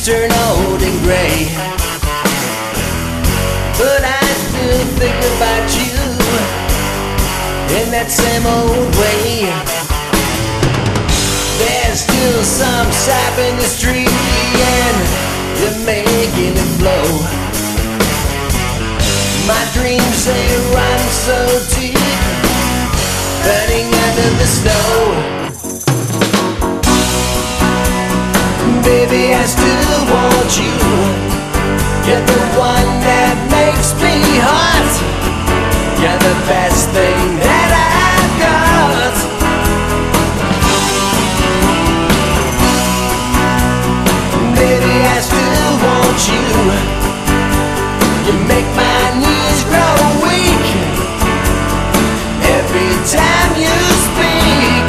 days turn old and gray, but I still think about you in that same old way. There's still some sap in the street and you're making it flow. My dreams, they run so deep, burning under the snow. Baby, I still want you. You're the one that makes me hot. You're the best thing that I've got. Baby, I still want you. You make my knees grow weak every time you speak.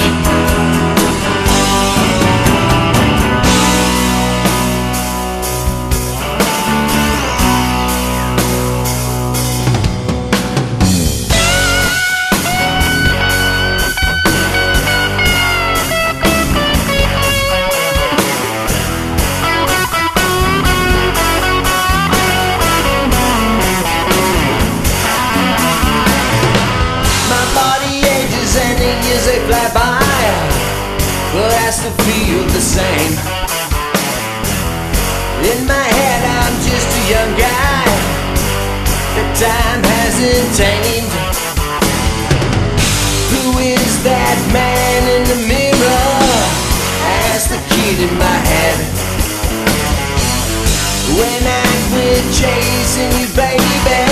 Years they fly by, but I still feel the same. In my head I'm just a young guy that time hasn't tamed. Who is that man in the mirror? Ask the kid in my head. When I quit chasing you, baby,